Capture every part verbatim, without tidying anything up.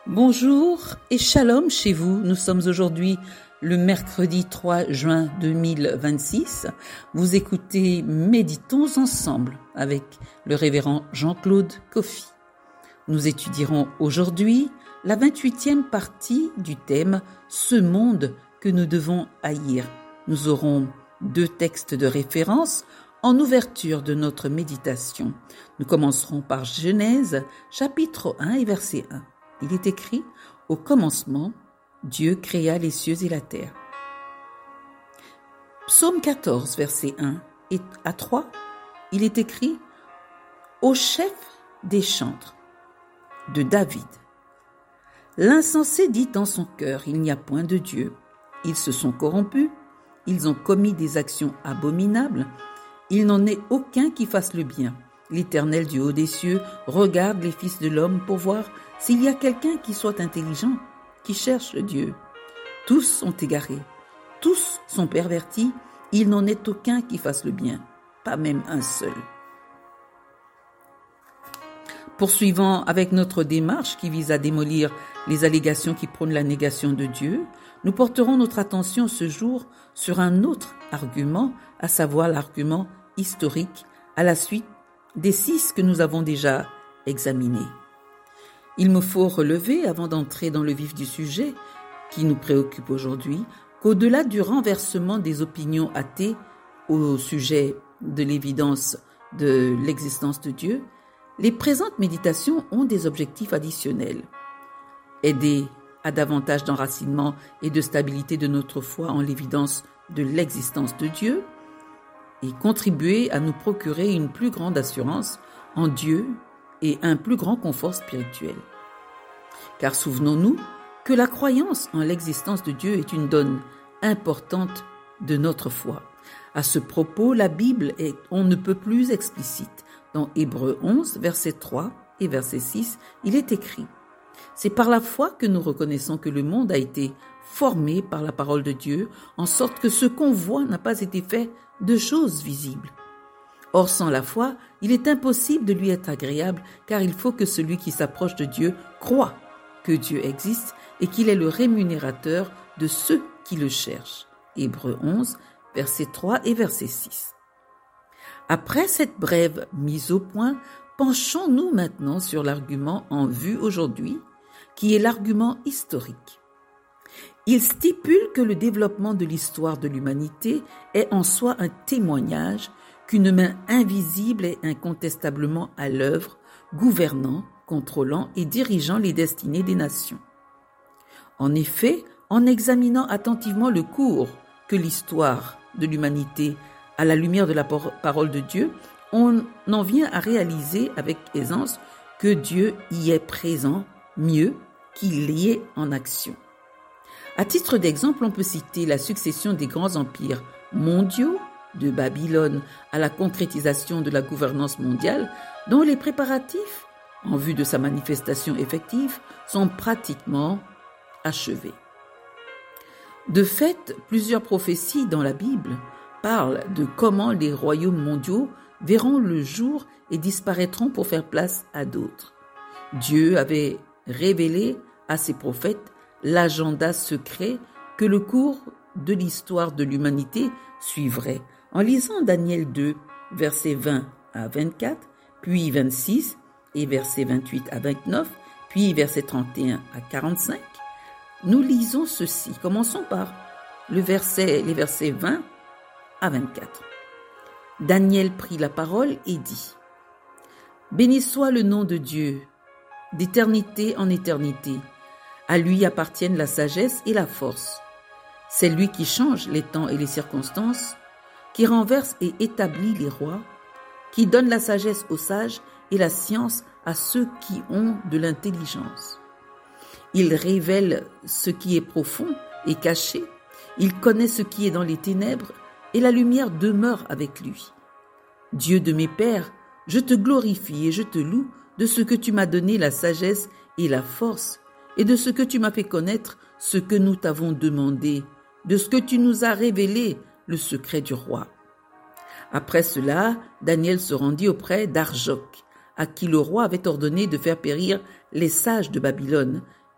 Bonjour et shalom chez vous. Nous sommes aujourd'hui le mercredi trois juin deux mille vingt-six. Vous écoutez Méditons ensemble avec le révérend Jean-Claude Koffi. Nous étudierons aujourd'hui la vingt-huitième partie du thème « Ce monde que nous devons haïr ». Nous aurons deux textes de référence en ouverture de notre méditation. Nous commencerons par Genèse, chapitre un et verset un. Il est écrit « Au commencement, Dieu créa les cieux et la terre ». Psaume quatorze, verset un et à trois, il est écrit « Au chef des chantres » de David. L'insensé dit dans son cœur « Il n'y a point de Dieu ». Ils se sont corrompus, ils ont commis des actions abominables, il n'en est aucun qui fasse le bien. L'Éternel du haut des cieux regarde les fils de l'homme pour voir s'il y a quelqu'un qui soit intelligent, qui cherche Dieu. Tous sont égarés, tous sont pervertis, il n'en est aucun qui fasse le bien, pas même un seul. Poursuivant avec notre démarche qui vise à démolir les allégations qui prônent la négation de Dieu, nous porterons notre attention ce jour sur un autre argument, à savoir l'argument historique à la suite des six que nous avons déjà examinés. Il me faut relever, avant d'entrer dans le vif du sujet qui nous préoccupe aujourd'hui, qu'au-delà du renversement des opinions athées au sujet de l'évidence de l'existence de Dieu, les présentes méditations ont des objectifs additionnels. Aider à davantage d'enracinement et de stabilité de notre foi en l'évidence de l'existence de Dieu et contribuer à nous procurer une plus grande assurance en Dieu et un plus grand confort spirituel. Car souvenons-nous que la croyance en l'existence de Dieu est une donne importante de notre foi. À ce propos, la Bible est on ne peut plus explicite. Dans Hébreux onze, verset trois et verset six, il est écrit « C'est par la foi que nous reconnaissons que le monde a été formé par la parole de Dieu, en sorte que ce qu'on voit n'a pas été fait de choses visibles. Or, sans la foi, il est impossible de lui être agréable, car il faut que celui qui s'approche de Dieu croie que Dieu existe et qu'il est le rémunérateur de ceux qui le cherchent. » Hébreux onze, verset trois et verset six. Après cette brève mise au point, penchons-nous maintenant sur l'argument en vue aujourd'hui, qui est l'argument historique. Il stipule que le développement de l'histoire de l'humanité est en soi un témoignage qu'une main invisible est incontestablement à l'œuvre, gouvernant, contrôlant et dirigeant les destinées des nations. En effet, en examinant attentivement le cours que l'histoire de l'humanité à la lumière de la parole de Dieu, on en vient à réaliser avec aisance que Dieu y est présent mieux qu'il y est en action. À titre d'exemple, on peut citer la succession des grands empires mondiaux, de Babylone à la concrétisation de la gouvernance mondiale, dont les préparatifs, en vue de sa manifestation effective, sont pratiquement achevés. De fait, plusieurs prophéties dans la Bible parlent de comment les royaumes mondiaux verront le jour et disparaîtront pour faire place à d'autres. Dieu avait révélé à ses prophètes l'agenda secret que le cours de l'histoire de l'humanité suivrait. En lisant Daniel deux, versets vingt à vingt-quatre, puis vingt-six et versets vingt-huit à vingt-neuf, puis versets trente et un à quarante-cinq, nous lisons ceci. Commençons par le verset, les versets vingt à vingt-quatre. Daniel prit la parole et dit « Béni soit le nom de Dieu, d'éternité en éternité. À lui appartiennent la sagesse et la force. C'est lui qui change les temps et les circonstances, qui renverse et établit les rois, qui donne la sagesse aux sages et la science à ceux qui ont de l'intelligence. Il révèle ce qui est profond et caché, il connaît ce qui est dans les ténèbres, et la lumière demeure avec lui. Dieu de mes pères, je te glorifie et je te loue de ce que tu m'as donné la sagesse et la force, et de ce que tu m'as fait connaître ce que nous t'avons demandé, de ce que tu nous as révélé le secret du roi. » Après cela, Daniel se rendit auprès d'Arjoc, à qui le roi avait ordonné de faire périr les sages de Babylone,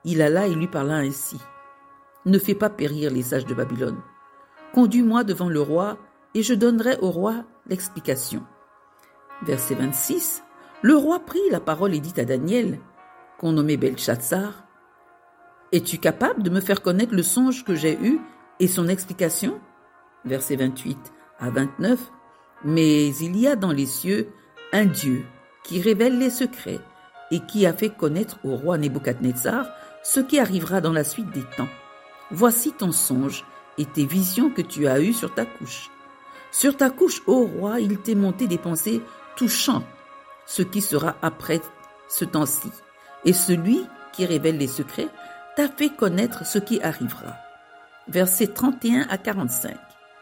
il alla et lui parla ainsi. Ne fais pas périr les sages de Babylone. Conduis-moi devant le roi, et je donnerai au roi l'explication. Verset vingt-six. Le roi prit la parole et dit à Daniel, qu'on nommait Belchatsar, « Es-tu capable de me faire connaître le songe que j'ai eu et son explication ?» Verset vingt-huit à vingt-neuf. Mais il y a dans les cieux un Dieu qui révèle les secrets et qui a fait connaître au roi Nebuchadnezzar ce qui arrivera dans la suite des temps. Voici ton songe et tes visions que tu as eues sur ta couche. Sur ta couche, ô roi, il t'est monté des pensées touchant ce qui sera après ce temps-ci. Et celui qui révèle les secrets t'a fait connaître ce qui arrivera. Versets trente et un à quarante-cinq.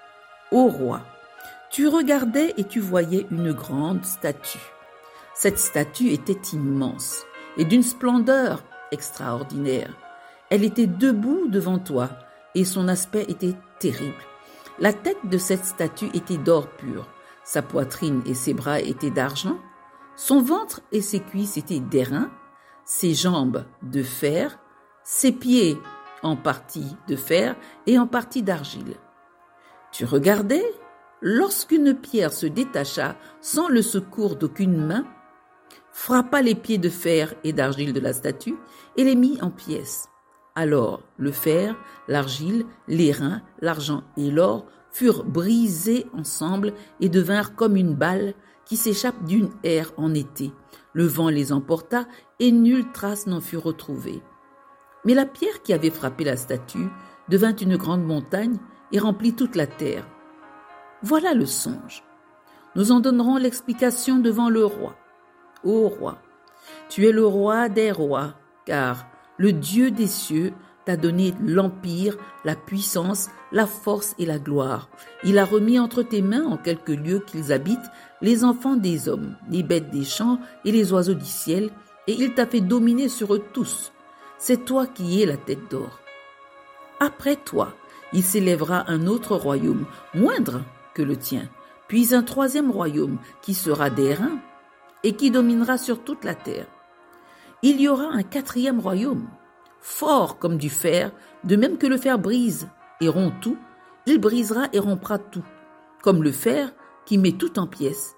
Ô roi, tu regardais et tu voyais une grande statue. Cette statue était immense et d'une splendeur extraordinaire. Elle était debout devant toi et son aspect était terrible. La tête de cette statue était d'or pur, sa poitrine et ses bras étaient d'argent, son ventre et ses cuisses étaient d'airain, ses jambes de fer, ses pieds en partie de fer et en partie d'argile. Tu regardais, lorsqu'une pierre se détacha sans le secours d'aucune main, frappa les pieds de fer et d'argile de la statue et les mit en pièces. Alors le fer, l'argile, l'airain, l'argent et l'or furent brisés ensemble et devinrent comme une balle qui s'échappe d'une aire en été. Le vent les emporta et nulle trace n'en fut retrouvée. Mais la pierre qui avait frappé la statue devint une grande montagne et remplit toute la terre. Voilà le songe. Nous en donnerons l'explication devant le roi. Ô roi, tu es le roi des rois, car le Dieu des cieux t'a donné l'empire, la puissance, la force et la gloire. Il a remis entre tes mains, en quelques lieux qu'ils habitent, les enfants des hommes, les bêtes des champs et les oiseaux du ciel, et il t'a fait dominer sur eux tous. C'est toi qui es la tête d'or. Après toi, il s'élèvera un autre royaume, moindre que le tien, puis un troisième royaume qui sera d'airain et qui dominera sur toute la terre. Il y aura un quatrième royaume, fort comme du fer, de même que le fer brise et rompt tout, il brisera et rompra tout, comme le fer qui met tout en pièces.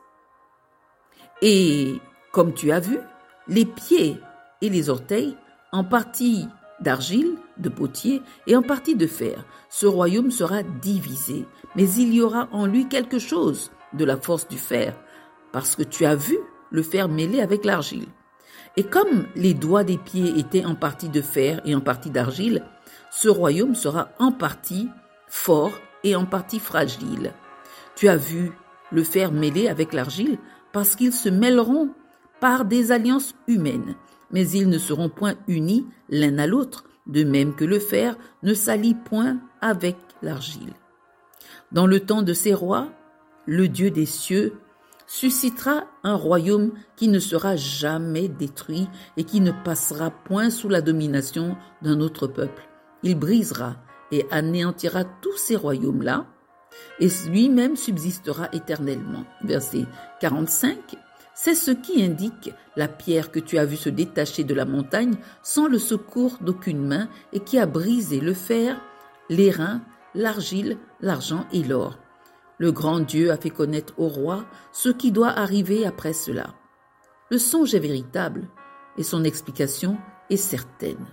Et, comme tu as vu, les pieds et les orteils, en partie d'argile, de potier et en partie de fer, ce royaume sera divisé, mais il y aura en lui quelque chose de la force du fer, parce que tu as vu le fer mêlé avec l'argile. Et comme les doigts des pieds étaient en partie de fer et en partie d'argile, ce royaume sera en partie fort et en partie fragile. Tu as vu le fer mêlé avec l'argile parce qu'ils se mêleront par des alliances humaines, mais ils ne seront point unis l'un à l'autre, de même que le fer ne s'allie point avec l'argile. Dans le temps de ces rois, le Dieu des cieux suscitera un royaume qui ne sera jamais détruit et qui ne passera point sous la domination d'un autre peuple. Il brisera et anéantira tous ces royaumes-là, et lui-même subsistera éternellement. Verset quarante-cinq. C'est ce qui indique la pierre que tu as vue se détacher de la montagne sans le secours d'aucune main et qui a brisé le fer, l'airain, l'argile, l'argent et l'or. Le grand Dieu a fait connaître au roi ce qui doit arriver après cela. Le songe est véritable et son explication est certaine.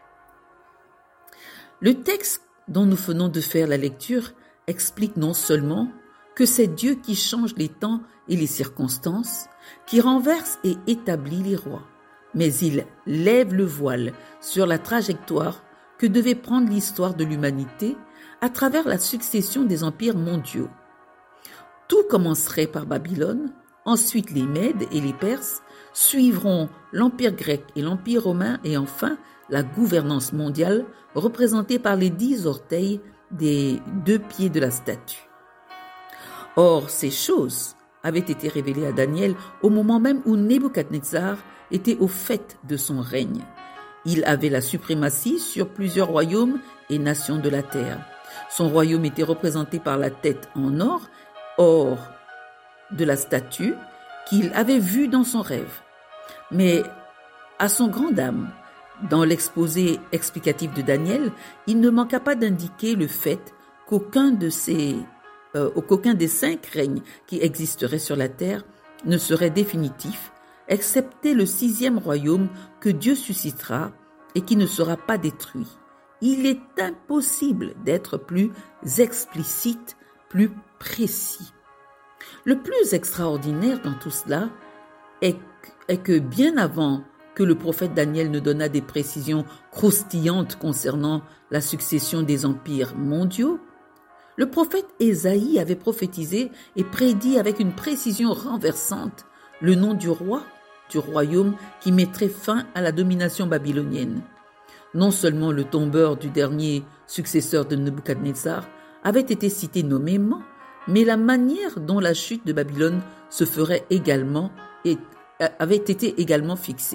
Le texte dont nous venons de faire la lecture explique non seulement que c'est Dieu qui change les temps et les circonstances, qui renverse et établit les rois, mais il lève le voile sur la trajectoire que devait prendre l'histoire de l'humanité à travers la succession des empires mondiaux. Tout commencerait par Babylone, ensuite les Mèdes et les Perses, suivront l'Empire grec et l'Empire romain et enfin la gouvernance mondiale représentée par les dix orteils des deux pieds de la statue. Or, ces choses avaient été révélées à Daniel au moment même où Nebuchadnezzar était au fait de son règne. Il avait la suprématie sur plusieurs royaumes et nations de la terre. Son royaume était représenté par la tête en or, or de la statue qu'il avait vue dans son rêve. Mais à son grand dam, Dans l'exposé explicatif de Daniel, il ne manqua pas d'indiquer le fait qu'aucun de ces, euh, qu'aucun des cinq règnes qui existeraient sur la terre ne serait définitif, excepté le sixième royaume que Dieu suscitera et qui ne sera pas détruit. Il est impossible d'être plus explicite, plus précis. Le plus extraordinaire dans tout cela est, est que bien avant que le prophète Daniel ne donnât des précisions croustillantes concernant la succession des empires mondiaux, le prophète Ésaïe avait prophétisé et prédit avec une précision renversante le nom du roi du royaume qui mettrait fin à la domination babylonienne. Non seulement le tombeur du dernier successeur de Nebuchadnezzar avait été cité nommément, mais la manière dont la chute de Babylone se ferait également et avait été également fixée.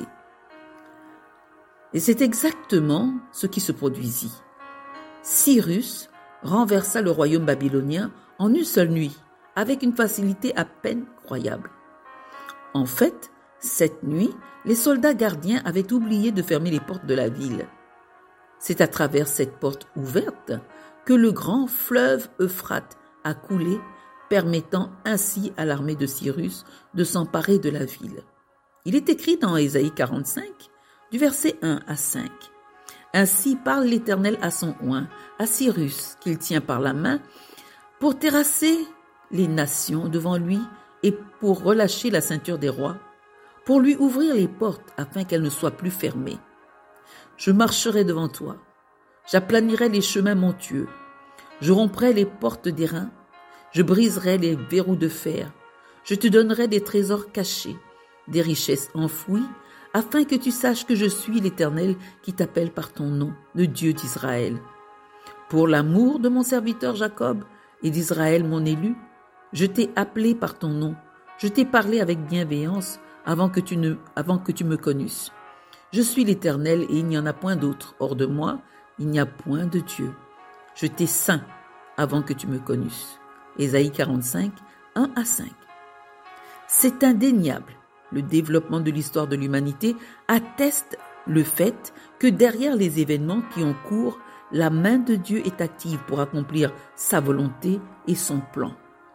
Et c'est exactement ce qui se produisit. Cyrus renversa le royaume babylonien en une seule nuit, avec une facilité à peine croyable. En fait, cette nuit, les soldats gardiens avaient oublié de fermer les portes de la ville. C'est à travers cette porte ouverte que le grand fleuve Euphrate a coulé, permettant ainsi à l'armée de Cyrus de s'emparer de la ville. Il est écrit dans Ésaïe quarante-cinq, du verset un à cinq. « Ainsi parle l'Éternel à son oint, à Cyrus, qu'il tient par la main, pour terrasser les nations devant lui et pour relâcher la ceinture des rois, pour lui ouvrir les portes afin qu'elles ne soient plus fermées. Je marcherai devant toi, j'aplanirai les chemins montueux, je romprai les portes d'airain, je briserai les verrous de fer, je te donnerai des trésors cachés, des richesses enfouies, afin que tu saches que je suis l'Éternel qui t'appelle par ton nom, le Dieu d'Israël. Pour l'amour de mon serviteur Jacob et d'Israël mon élu, je t'ai appelé par ton nom, je t'ai parlé avec bienveillance avant que tu ne, avant que tu me connusses. Je suis l'Éternel et il n'y en a point d'autre. Hors de moi, il n'y a point de Dieu. Je t'ai saint avant que tu me connusses. Ésaïe quarante-cinq, un à cinq. C'est indéniable. Le développement de l'histoire de l'humanité atteste le fait que derrière les événements qui ont cours, la main de Dieu est active pour accomplir sa volonté et son plan.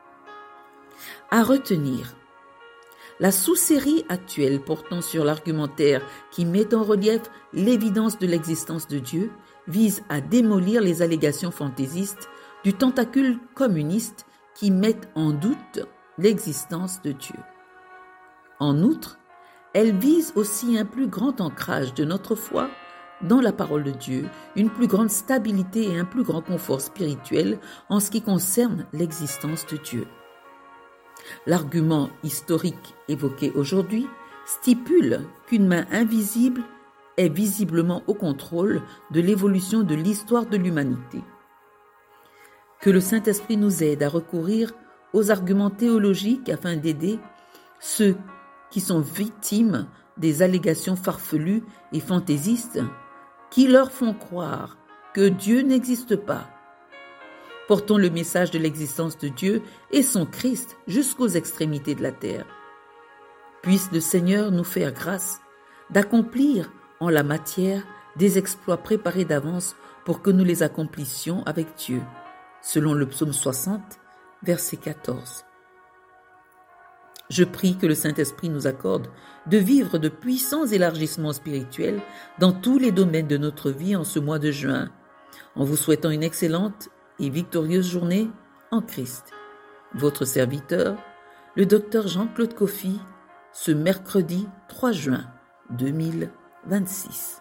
À retenir, la sous-série actuelle portant sur l'argumentaire qui met en relief l'évidence de l'existence de Dieu vise à démolir les allégations fantaisistes du tentacule communiste qui mettent en doute l'existence de Dieu. En outre, elle vise aussi un plus grand ancrage de notre foi dans la parole de Dieu, une plus grande stabilité et un plus grand confort spirituel en ce qui concerne l'existence de Dieu. L'argument historique évoqué aujourd'hui stipule qu'une main invisible est visiblement au contrôle de l'évolution de l'histoire de l'humanité. Que le Saint-Esprit nous aide à recourir aux arguments théologiques afin d'aider ceux qui sont victimes des allégations farfelues et fantaisistes qui leur font croire que Dieu n'existe pas. Portons le message de l'existence de Dieu et son Christ jusqu'aux extrémités de la terre. Puisse le Seigneur nous faire grâce d'accomplir en la matière des exploits préparés d'avance pour que nous les accomplissions avec Dieu, selon le psaume soixante, verset quatorze. Je prie que le Saint-Esprit nous accorde de vivre de puissants élargissements spirituels dans tous les domaines de notre vie en ce mois de juin, en vous souhaitant une excellente et victorieuse journée en Christ. Votre serviteur, le docteur Jean-Claude Coffy, ce mercredi trois juin deux mille vingt-six.